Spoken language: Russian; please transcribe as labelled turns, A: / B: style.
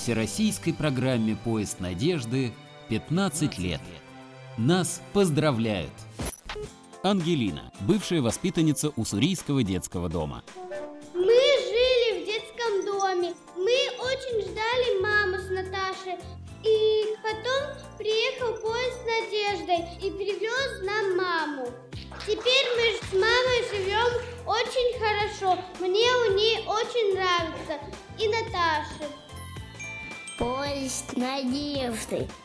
A: всероссийской программе «Поезд надежды» 15 лет. Нас поздравляют! Ангелина, бывшая воспитанница Уссурийского детского дома.
B: Мы жили в детском доме. Мы очень ждали маму с Наташей. И потом приехал поезд с Надеждой и привез нам маму. Теперь мы с мамой живем очень хорошо. Мне у ней очень нравится. И Наташе.
C: Поезд надежды.